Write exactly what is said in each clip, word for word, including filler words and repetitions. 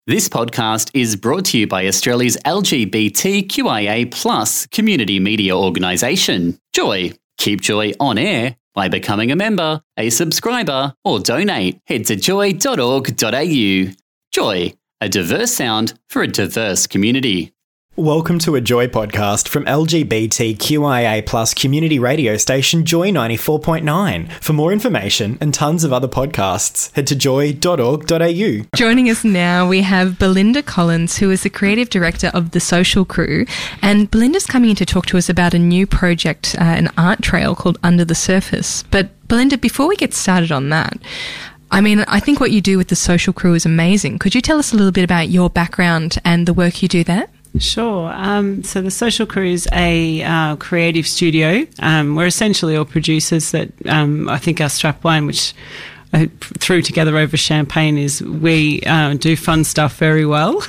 This podcast is brought to you by Australia's L G B T Q I A plus community media organisation, Joy. Keep Joy on air by becoming a member, a subscriber, or donate. Head to joy dot org dot a u. Joy, a diverse sound for a diverse community. Welcome to a Joy podcast from L G B T Q I A plus community radio station Joy ninety-four point nine. For more information and tons of other podcasts, head to joy dot org dot a u. Joining us now, we have Belinda Collins, who is the creative director of The Social Crew. And Belinda's coming in to talk to us about a new project, uh, an art trail called Under the Surface. But Belinda, before we get started on that, I mean, I think what you do with The Social Crew is amazing. Could you tell us a little bit about your background and the work you do there? Sure. Um, so the Social Crew is a uh, creative studio. Um, we're essentially all producers that um, I think our strapline, which I threw together over champagne, is we uh, do fun stuff very well.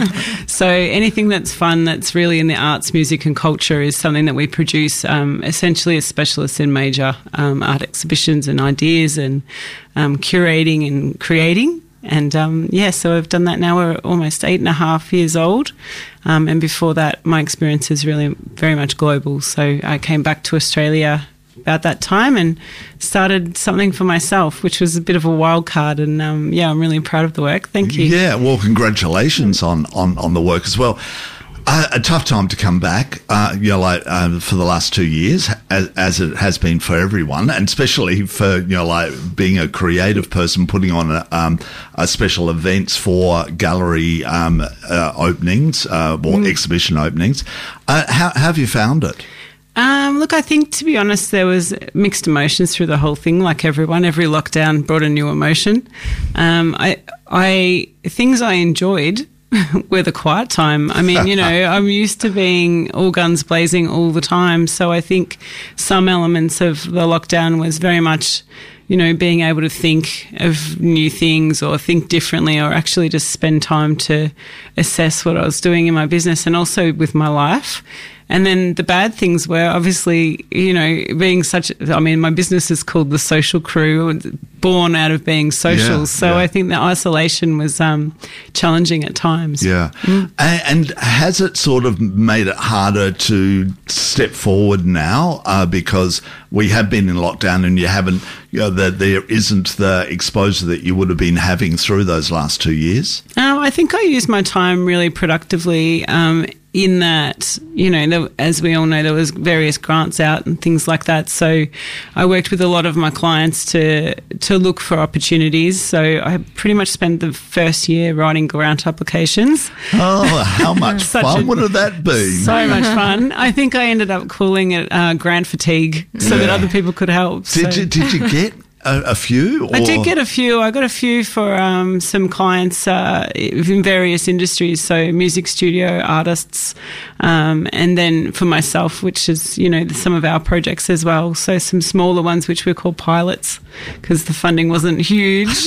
So anything that's fun, that's really in the arts, music and culture is something that we produce, um, essentially as specialists in major um, art exhibitions and ideas and um, curating and creating. And, um, yeah, so I've done that now. We're almost eight and a half years old. Um, and before that, my experience is really very much global. So I came back to Australia about that time and started something for myself, which was a bit of a wild card. And, um, yeah, I'm really proud of the work. Thank you. Yeah, well, congratulations on, on, on the work as well. Uh, a tough time to come back, uh, you know, like uh, for the last two years, as, as it has been for everyone, and especially for, you know, like being a creative person, putting on a, um, a special events for gallery um, uh, openings uh, or mm. exhibition openings. Uh, how, how have you found it? Um, look, I think, to be honest, there was mixed emotions through the whole thing. Like everyone, every lockdown brought a new emotion. Um, I, I things I enjoyed were the quiet time. I mean, you know, I'm used to being all guns blazing all the time. So I think some elements of the lockdown was very much, you know, being able to think of new things or think differently, or actually just spend time to assess what I was doing in my business and also with my life. And then the bad things were obviously, you know, being such, I mean, my business is called The Social Crew, born out of being social. Yeah, so yeah. I think the isolation was um, challenging at times. Yeah. Mm. And has it sort of made it harder to step forward now uh, because we have been in lockdown and you haven't, you know, that there isn't the exposure that you would have been having through those last two years? Um, I think I used my time really productively um in that, you know, there, as we all know, there was various grants out and things like that. So I worked with a lot of my clients to to look for opportunities. So I pretty much spent the first year writing grant applications. Oh, how much fun a, would have that been? So much fun. I think I ended up calling it uh, grant fatigue so yeah. that other people could help. Did, so. you, did you get A, a few? Or? I did get a few. I got a few for um, some clients uh, in various industries, so music studio artists, um, and then for myself, which is, you know, some of our projects as well. So some smaller ones, which we call pilots, because the funding wasn't huge,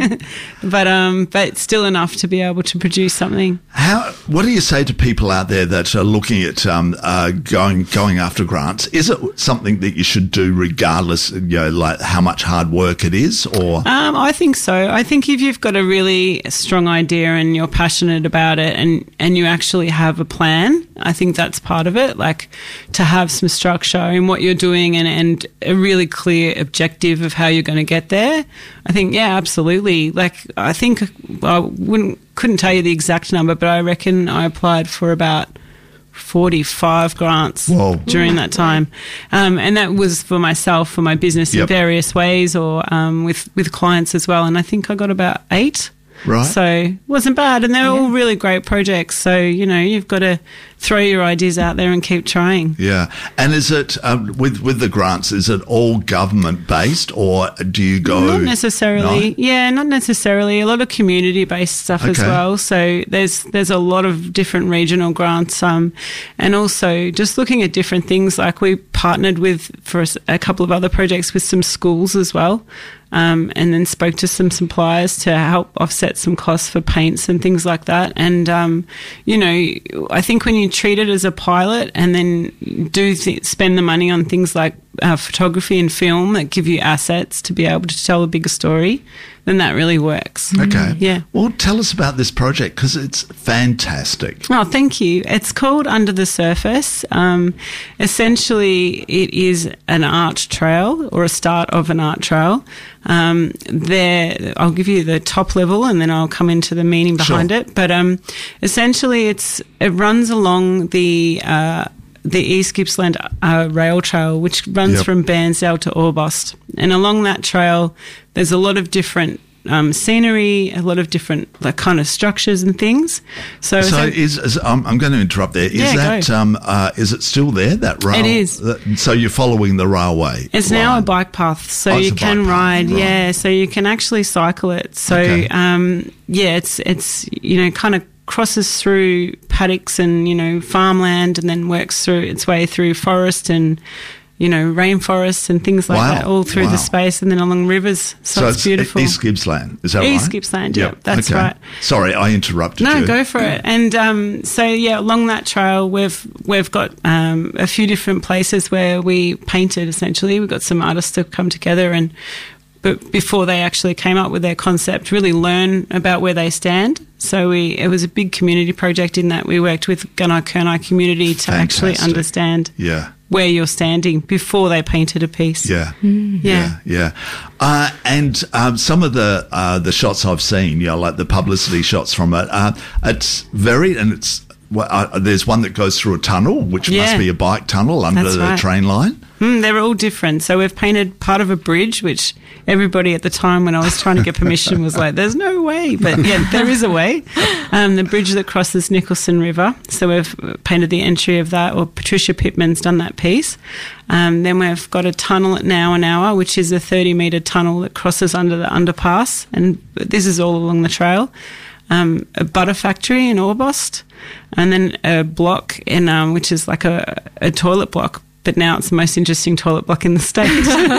but um, but still enough to be able to produce something. How? What do you say to people out there that are looking at um, uh, going going after grants? Is it something that you should do regardless, you know, like how much hard hard work it is, or? Um, I think so. I think if you've got a really strong idea and you're passionate about it and, and you actually have a plan, I think that's part of it, like to have some structure in what you're doing and, and a really clear objective of how you're going to get there. I think, yeah, absolutely. Like, I think I wouldn't, couldn't tell you the exact number, but I reckon I applied for about forty-five grants Whoa. during that time. Um, and that was for myself, for my business yep. in various ways, or um, with, with clients as well. And I think I got about eight. Right. So it wasn't bad. And they're yeah. all really great projects. So, you know, you've got to throw your ideas out there and keep trying. Yeah. And is it, um, with, with the grants, is it all government-based or do you go? Not necessarily. No? Yeah, not necessarily. A lot of community-based stuff okay. as well. So there's there's a lot of different regional grants, um, and also just looking at different things. Like we partnered with, for a couple of other projects, with some schools as well. Um, and then spoke to some suppliers to help offset some costs for paints and things like that. And, um, you know, I think when you treat it as a pilot and then do th- spend the money on things like uh, photography and film that give you assets to be able to tell a bigger story, then that really works. Okay. Yeah. Well, tell us about this project because it's fantastic. Oh, thank you. It's called Under the Surface. Um, essentially, it is an art trail or a start of an art trail. Um, there, I'll give you the top level and then I'll come into the meaning behind Sure. it. But um, essentially, it's it runs along the uh, the East Gippsland uh, Rail Trail, which runs Yep. from Bairnsdale to Orbost. And along that trail, there's a lot of different um, scenery, a lot of different like kind of structures and things. So, So, so is, is um, I'm going to interrupt there. Is Yeah, that go. um, uh, is it still there? That rail? It is. That, so you're following the railway. It's now a line. bike path, so Oh, it's you a bike can path, ride. right. Yeah, so you can actually cycle it. So Okay. um, yeah, it's it's you know kind of crosses through paddocks and you know farmland, and then works through its way through forest and you know rainforests and things like Wow. that, all through Wow. the space, and then along rivers. So, So it's beautiful. East Gippsland. Is that right? East Gippsland, yeah, that's okay. right. Sorry, I interrupted No, you. go for it. And um, so yeah, along that trail, we've we've got um, a few different places where we painted. Essentially, we've got some artists to come together and, but before they actually came up with their concept, really learn about where they stand. So we it was a big community project in that we worked with Gunai Kurnai community to actually Fantastic. understand Yeah. where you're standing before they painted a piece. Yeah. Yeah. Yeah, yeah. Uh, and um, some of the uh, the shots I've seen, you know, like the publicity shots from it, uh, it's very, and it's, well, uh, there's one that goes through a tunnel, which Yeah. must be a bike tunnel under That's the right. train line. Mm, they're all different. So we've painted part of a bridge, which everybody at the time when I was trying to get permission was like, there's no way. But yeah, there is a way. Um, the bridge that crosses Nicholson River. So we've painted the entry of that, or Patricia Pittman's done that piece. Um, then we've got a tunnel at Now an Hour, which is a thirty metre tunnel that crosses under the underpass. And this is all along the trail. Um, a butter factory in Orbost, and then a block in um, which is like a, a toilet block, but now it's the most interesting toilet block in the state.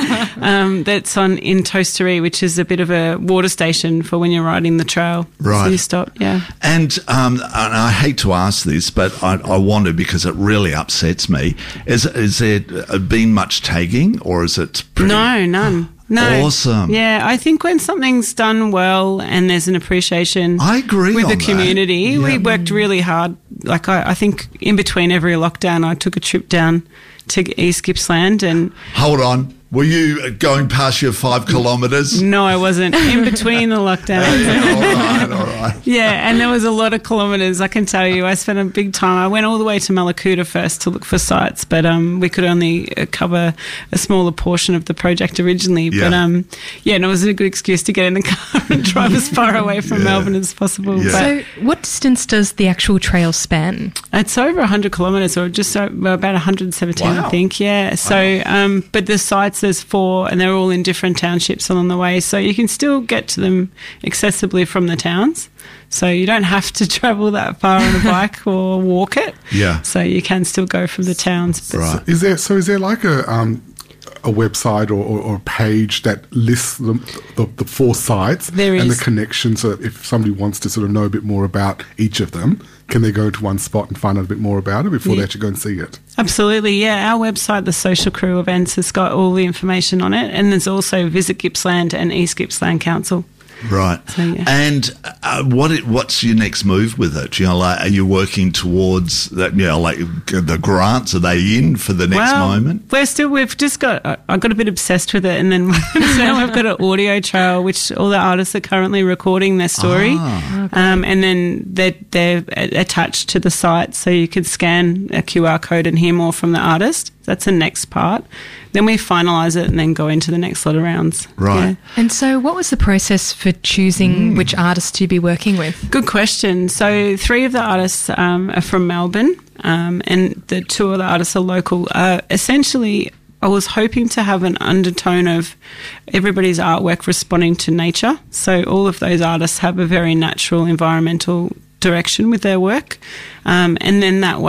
um, that's on in Toastery, which is a bit of a water station for when you're riding the trail. Right. So you stop, yeah. And, um, and I hate to ask this, but I, I want to because it really upsets me. Is is there been much tagging, or is it pretty? No, none. No. Awesome. Yeah, I think when something's done well and there's an appreciation I agree with on the that. community, Yeah. we worked really hard. Like I, I think in between every lockdown, I took a trip down to East Gippsland and Hold on. Were you going past your five kilometres? no, I wasn't. In between the lockdowns. Yeah, all right, all right. Yeah, and there was a lot of kilometres, I can tell you. I spent a big time. I went all the way to Malakuta first to look for sites, but um, we could only uh, cover a smaller portion of the project originally. Yeah. But um, yeah, and it was a good excuse to get in the car and drive as far away from Yeah. Melbourne as possible. Yeah. But So, what distance does the actual trail span? it's over one hundred kilometres, or just so, well, about one hundred seventeen, Wow. I think. Yeah. So, um, but the sites, there's four, and they're all in different townships along the way. So you can still get to them accessibly from the towns. So you don't have to travel that far on a bike or walk it. Yeah. So you can still go from the towns. But Right. Is there so? Is there like a um, a website or, or, or a page that lists the, the, the four sites There and is. the connections? So if somebody wants to sort of know a bit more about each of them, can they go to one spot and find out a bit more about it before they Yeah. actually go and see it? Absolutely, yeah. Our website, the Social Crew Events, has got all the information on it. And there's also Visit Gippsland and East Gippsland Council. Right. So, yeah. And uh, what it, what's your next move with it? You know, like, are you working towards that? You know, like the grants, are they in for the next well, moment? We're still, we've just got, I I got a bit obsessed with it, and then so now we've got an audio trail, which all the artists are currently recording their story. Ah. Um, and then they're, they're attached to the site, so you could scan a Q R code and hear more from the artist. That's the next part. Then we finalise it and then go into the next lot of rounds. Right. Yeah. And so, what was the process for choosing which artists to be working with? Good question. So three of the artists um, are from Melbourne, um, and the two other artists are local. Uh, essentially, I was hoping to have an undertone of everybody's artwork responding to nature. So all of those artists have a very natural environmental direction with their work. Um, and then that way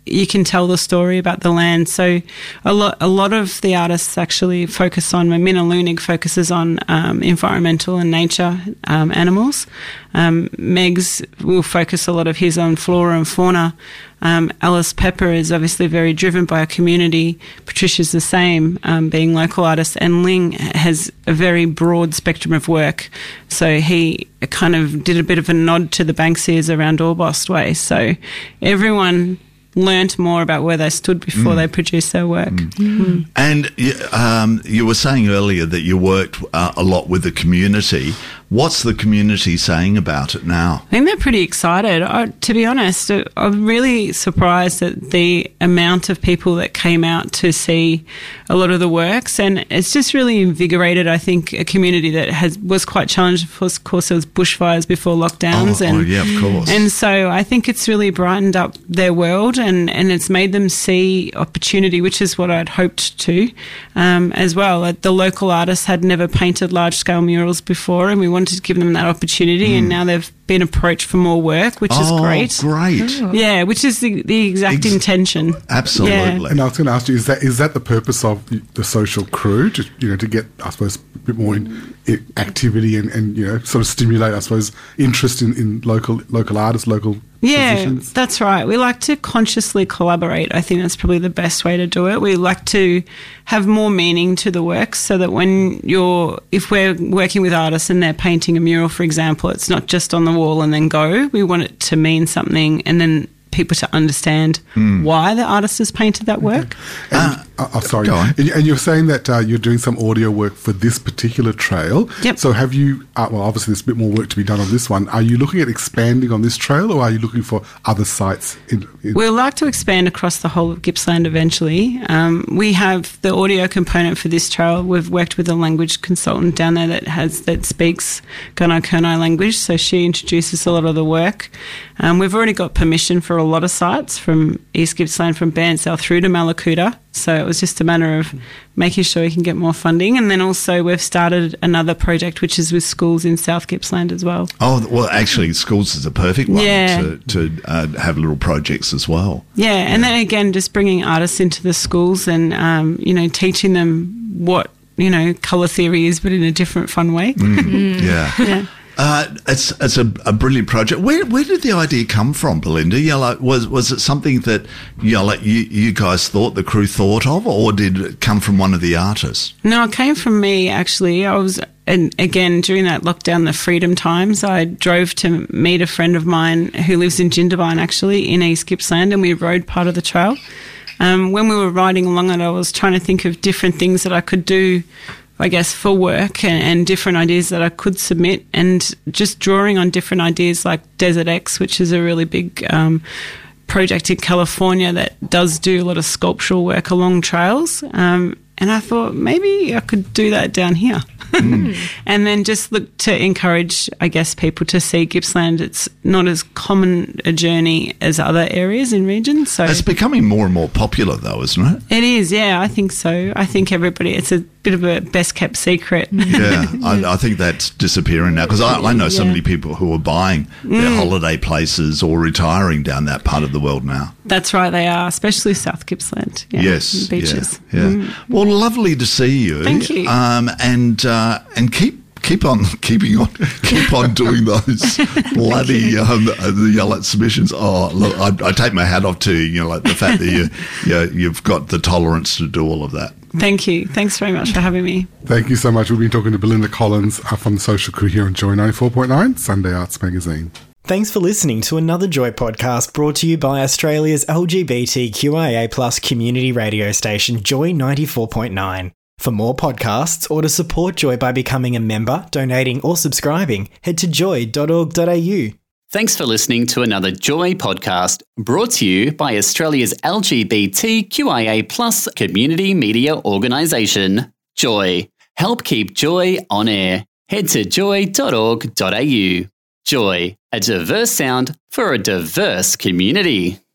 you can tell the story about the land. So a lot, a lot of the artists actually focus on, Minna Lunig focuses on um, environmental and nature um, animals. Um, Megs will focus a lot of his on flora and fauna. Um, Alice Pepper is obviously very driven by a community. Patricia's the same, um, being local artist. And Ling has a very broad spectrum of work. So he kind of did a bit of a nod to the Banksias around Orbost Way. So everyone learnt more about where they stood before mm. they produced their work. Mm. Mm. And um, you were saying earlier that you worked uh, a lot with the community. What's the community saying about it now? I think they're pretty excited. I, to be honest, I'm really surprised at the amount of people that came out to see a lot of the works, and it's just really invigorated, I think, a community that has was quite challenged. Of course, there was bushfires before lockdowns. Oh, and, oh yeah, of course. And so I think it's really brightened up their world, and, and it's made them see opportunity, which is what I'd hoped to um, as well. The local artists had never painted large-scale murals before, and we wanted to give them that opportunity, mm. and now they've been approached for more work, which oh, is great. great. Oh. Yeah, which is the, the exact Ex- intention. Absolutely. Yeah. And I was going to ask you, is that is that the purpose of the, the social crew, to, you know, to get, I suppose, a bit more in, in activity and, and, you know, sort of stimulate, I suppose, interest in, in local local artists, local Yeah, musicians? That's right. We like to consciously collaborate. I think that's probably the best way to do it. We like to have more meaning to the work, so that when you're, if we're working with artists and they're painting a mural, for example, it's not just on the wall and then go. We want it to mean something, and then people to understand mm. why the artist has painted that work. Okay. And, uh, oh, sorry. And, and you're saying that uh, you're doing some audio work for this particular trail. Yep. So have you, uh, well, obviously there's a bit more work to be done on this one. Are you looking at expanding on this trail, or are you looking for other sites? In, in We'd like to expand across the whole of Gippsland eventually. Um, we have the audio component for this trail. We've worked with a language consultant down there that has that speaks Gunai Kurnai language, so she introduces a lot of the work. Um, we've already got permission for a lot of sites from East Gippsland, from Bairnsdale through to Malakuta. So it was just a matter of making sure we can get more funding. And then also we've started another project, which is with schools in South Gippsland as well. Oh, well, actually, schools is a perfect one yeah. to, to uh, have little projects as well. Yeah, and yeah. then again, just bringing artists into the schools and, um, you know, teaching them what, you know, colour theory is, but in a different, fun way. Mm. Mm. Yeah. yeah. Uh, it's it's a, a brilliant project. Where where did the idea come from, Belinda? You know, like, was was it something that you know, like you, you guys thought, the crew thought of, or did it come from one of the artists? No, it came from me actually. I was, and again during that lockdown, the freedom times, I drove to meet a friend of mine who lives in Jindabyne actually in East Gippsland, and we rode part of the trail. Um, when we were riding along it, I was trying to think of different things that I could do, I guess, for work, and, and different ideas that I could submit, and just drawing on different ideas like Desert X, which is a really big um, project in California that does do a lot of sculptural work along trails. Um, and I thought maybe I could do that down here. Mm. And then just look to encourage, I guess, people to see Gippsland. It's not as common a journey as other areas in regions. So it's becoming more and more popular though, isn't it? It is, yeah, I think so. I think everybody, it's a bit of a best kept secret. Yeah, I, I think that's disappearing now, because I, I know so yeah. many people who are buying their mm. holiday places or retiring down that part of the world now. That's right, they are, especially South Gippsland. Yeah, yes, beaches. Yeah, yeah. Mm. Well, lovely to see you. Thank you. Um, and uh, and keep. Keep on keeping on, keep on doing those bloody um, the yellow submissions. Oh, look, I, I take my hat off to you. You know, like the fact that you, you you've got the tolerance to do all of that. Thank you. Thanks very much for having me. Thank you so much. We've been talking to Belinda Collins uh, from the Social Crew here on Joy ninety-four point nine, Sunday Arts Magazine. Thanks for listening to another Joy podcast brought to you by Australia's L G B T Q I A plus community radio station, Joy ninety-four point nine. For more podcasts or to support Joy by becoming a member, donating or subscribing, head to joy dot org dot a u. Thanks for listening to another Joy podcast brought to you by Australia's L G B T Q I A plus community media organisation, Joy. Help keep Joy on air. Head to joy dot org dot a u. Joy, a diverse sound for a diverse community.